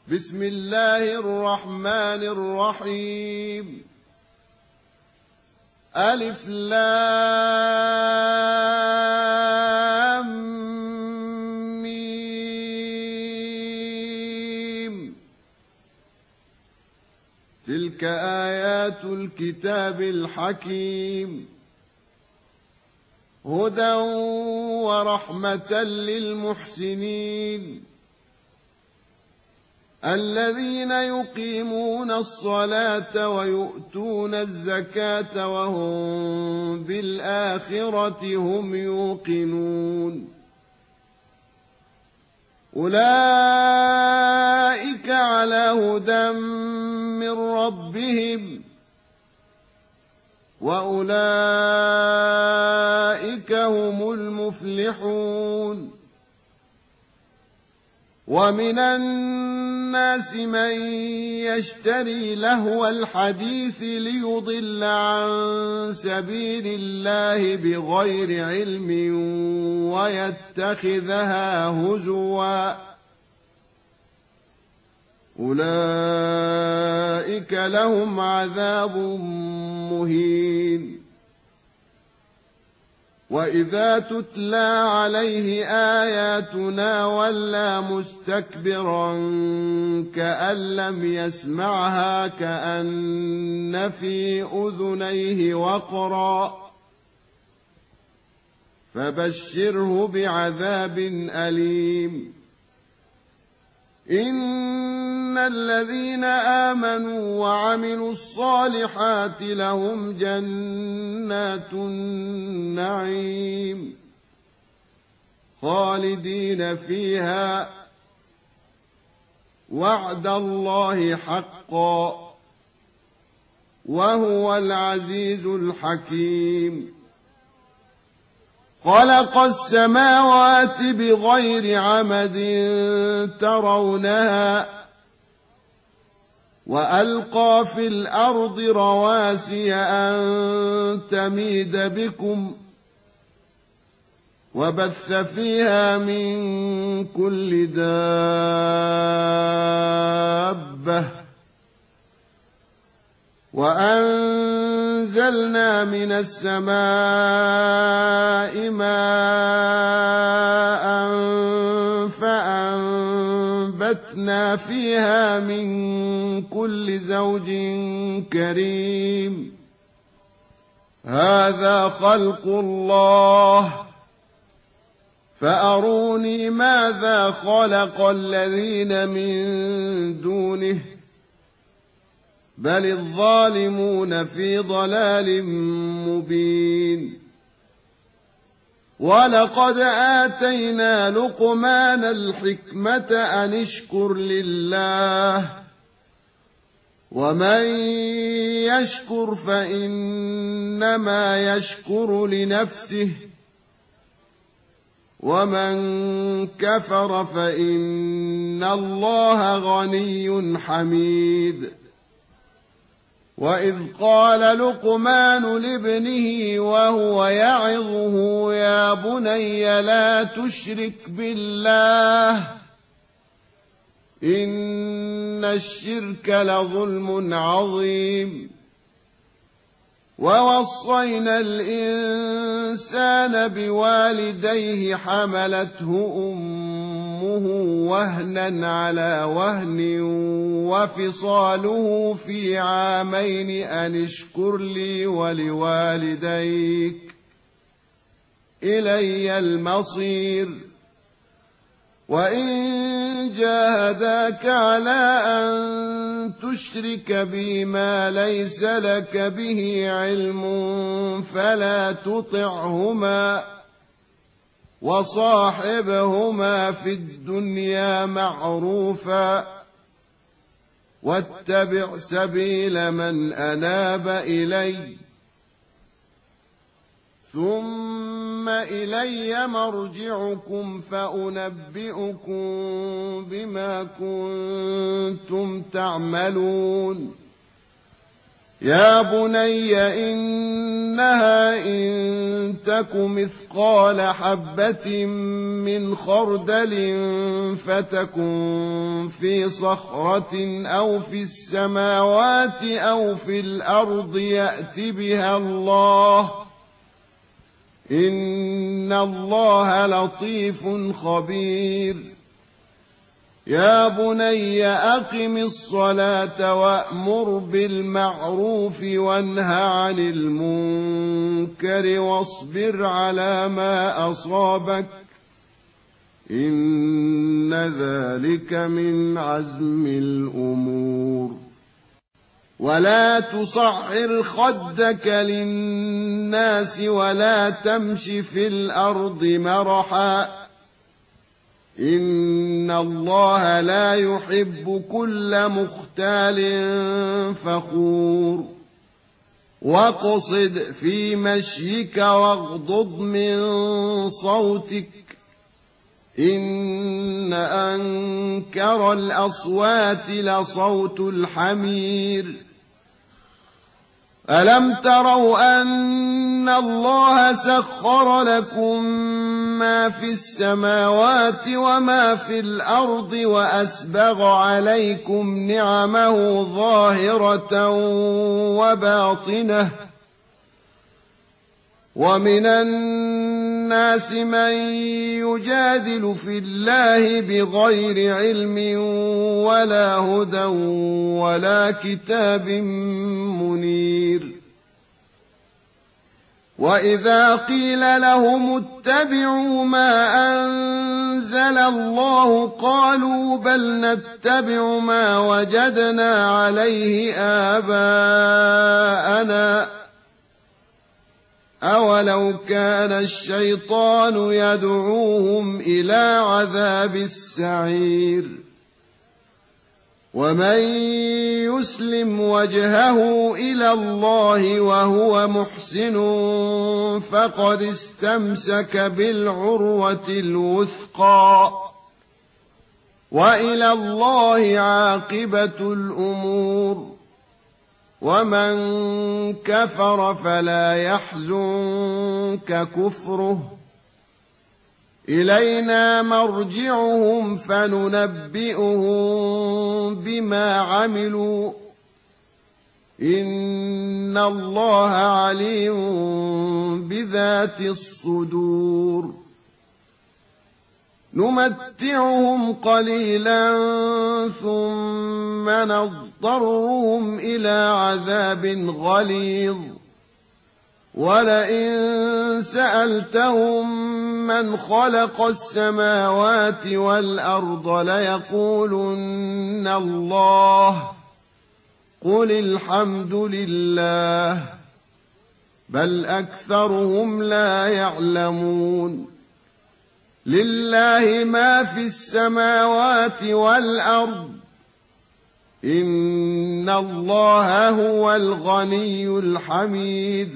بسم الله الرحمن الرحيم. ألف لام ميم. تلك آيات الكتاب الحكيم، هدى ورحمة للمحسنين الذين يقيمون الصلاة ويؤتون الزكاة وهم بالآخرة هم يوقنون. أولئك على هدى من ربهم وأولئك هم المفلحون. ومن الناس من يشتري لهو الحديث ليضل عن سبيل الله بغير علم ويتخذها هزوا، أولئك لهم عذاب مهين. وإذا تتلى عليه آياتنا ولى مستكبرا كأن لم يسمعها كأن في أذنيه وقرا، فبشره بعذاب أليم. إن الذين آمنوا وعملوا الصالحات لهم جنات النعيم خالدين فيها، وعد الله حقا، وهو العزيز الحكيم. خلق السماوات بغير عمد ترونها، وألقى في الأرض رواسي أن تميد بكم، وبث فيها من كل دابة، وأنزلنا من السماء ماء فأنبتنا فيها من كل زوج كريم. هذا خلق الله، فأروني ماذا خلق الذين من دونه، بل الظالمون في ضلال مبين. ولقد آتينا لقمان الحكمة أن اشكر لله، ومن يشكر فإنما يشكر لنفسه، ومن كفر فإن الله غني حميد. وإذ قال لقمان لابنه وهو يعظه يا بني لا تشرك بالله إن الشرك لظلم عظيم. ووصينا الإنسان بوالديه حملته أمه وهنا على وهن وفصاله في عامين أن اشكر لي ولوالديك إلي المصير. وإن جاهداك على أن تشرك بي ما ليس لك به علم فلا تطعهما، وصاحبهما في الدنيا معروفا، واتبع سبيل من أناب إلي، ثم إلي مرجعكم فأنبئكم بما كنتم تعملون. يا بني إنها إن تك مثقال حبة من خردل فتكن في صخرة أو في السماوات أو في الأرض يأت بها الله إن الله لطيف خبير يا بني أقم الصلاة وأمر بالمعروف وانه عن المنكر واصبر على ما أصابك إن ذلك من عزم الأمور ولا تصعر خدك للناس ولا تمش في الأرض مرحا إن الله لا يحب كل مختال فخور واقصد في مشيك واغضض من صوتك إن أنكر الأصوات لصوت الحمير ألم تروا أن الله سخر لكم ما في السماوات وما في الأرض وأسبغ عليكم نعمه ظاهرة وباطنة ومن الناس من يجادل في الله بغير علم ولا هدى ولا كتاب منير وإذا قيل لهم اتبعوا ما أنزل الله قالوا بل نتبع ما وجدنا عليه آباءنا أولو كان الشيطان يدعوهم إلى عذاب السعير ومن يسلم وجهه إلى الله وهو محسن فقد استمسك بالعروة الوثقى وإلى الله عاقبة الأمور ومن كفر فلا يحزنك كفره إلينا مرجعهم فننبئهم بما عملوا إن الله عليم بذات الصدور نمتعهم قليلا ثم نضطرهم إلى عذاب غليظ ولئن سألتهم من خلق السماوات والأرض ليقولن الله قل الحمد لله بل أكثرهم لا يعلمون لله ما في السماوات والأرض إن الله هو الغني الحميد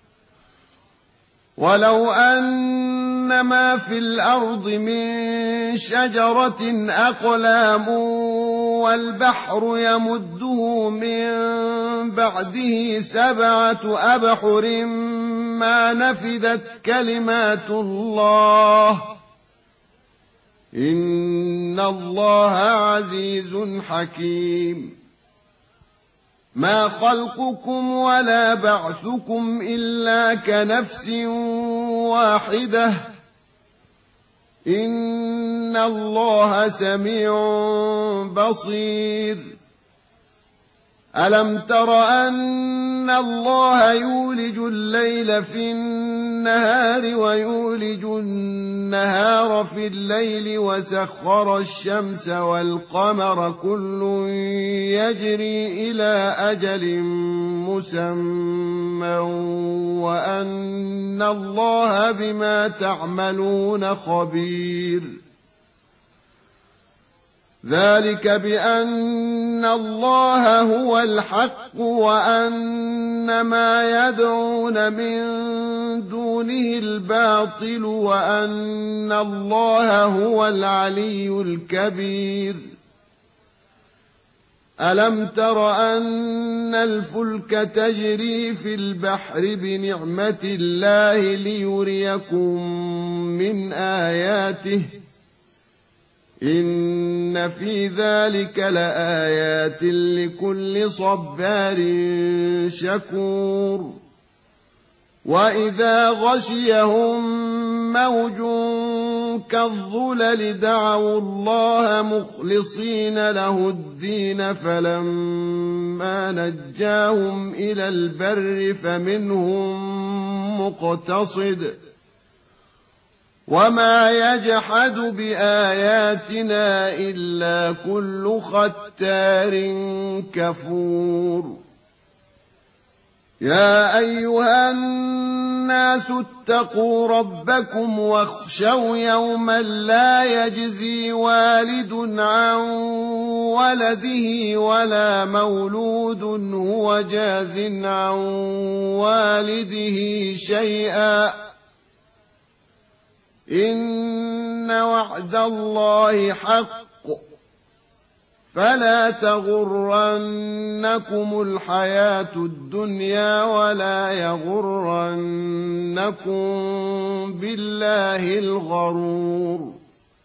ولو أن ما في الأرض من شجرة أقلام والبحر يمده من بعده 7 أبحر ما نفدت كلمات الله إن الله عزيز حكيم ما خلقكم ولا بعثكم إلا كنفس واحدة إن الله سميع بصير ألم تر أن الله يولج الليل في النهار ويولج النهار في الليل وسخر الشمس والقمر كل يجري إلى أجل مسمى وأن الله بما تعملون خبير ذلك بأن الله هو الحق وأن ما يدعون من دونه الباطل وأن الله هو العلي الكبير ألم تر أن الفلك تجري في البحر بنعمة الله ليريكم من آياته إن في ذلك لآيات لكل صبار شكور وإذا غشيهم موج كالظلل دعوا الله مخلصين له الدين فلما نجاهم إلى البر فمنهم مقتصد وما يجحد بآياتنا إلا كل ختار كفور يا أيها الناس اتقوا ربكم واخشوا يوما لا يجزي والد عن ولده ولا مولود هو جاز عن والده شيئا إن وعد الله حق فلا تغرنكم الحياة الدنيا ولا يغرنكم بالله الغرور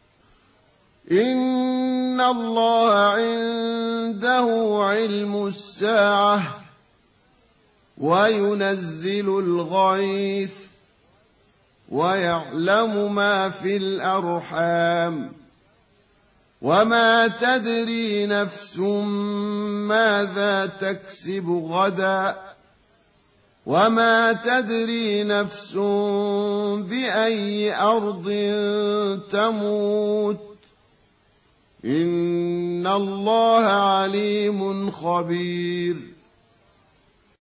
إن الله عنده علم الساعة وينزل الغيث ويعلم ما في الأرحام وما تدري نفس ماذا تكسب غدا وما تدري نفس بأي أرض تموت إن الله عليم خبير